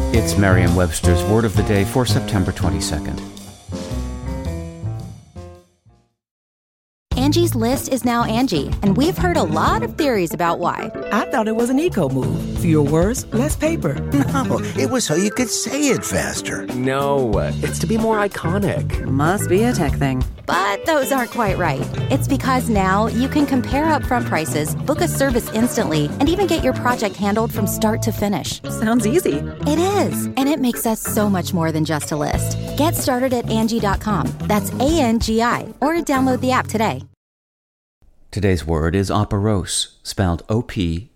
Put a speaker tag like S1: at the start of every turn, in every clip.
S1: It's Merriam-Webster's Word of the Day for September 22nd.
S2: Angie's List is now Angie, and we've heard a lot of theories about why.
S3: I thought it was an eco move. Fewer words, less paper.
S4: No, it was so you could say it faster.
S5: No, it's to be more iconic.
S6: Must be a tech thing.
S2: But those aren't quite right. It's because now you can compare upfront prices, book a service instantly, and even get your project handled from start to finish.
S6: Sounds easy.
S2: It is, and it makes us so much more than just a list. Get started at Angie.com. That's ANGI, or download the app today.
S1: Today's word is operose, spelled O-P-E-R-O-S-E.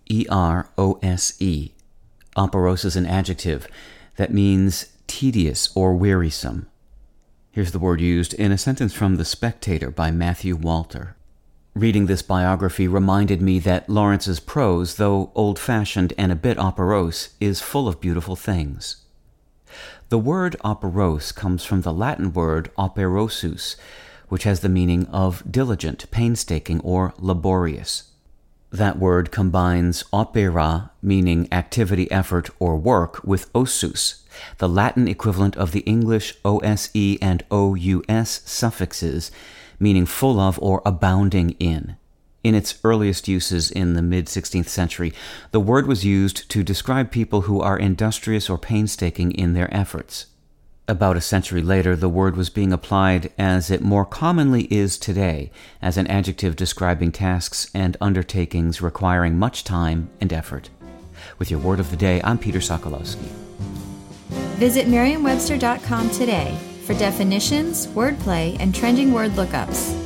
S1: Operose is an adjective that means tedious or wearisome. Here's the word used in a sentence from The Spectator by Matthew Walter. Reading this biography reminded me that Lawrence's prose, though old-fashioned and a bit operose, is full of beautiful things. The word operose comes from the Latin word operosus, which has the meaning of diligent, painstaking, or laborious. That word combines opera, meaning activity, effort, or work, with ossus, the Latin equivalent of the English ose and ous suffixes, meaning full of or abounding in. In its earliest uses in the mid-16th century, the word was used to describe people who are industrious or painstaking in their efforts. About a century later, the word was being applied as it more commonly is today, as an adjective describing tasks and undertakings requiring much time and effort. With your Word of the Day, I'm Peter Sokolowski.
S7: Visit Merriam-Webster.com today for definitions, wordplay, and trending word lookups.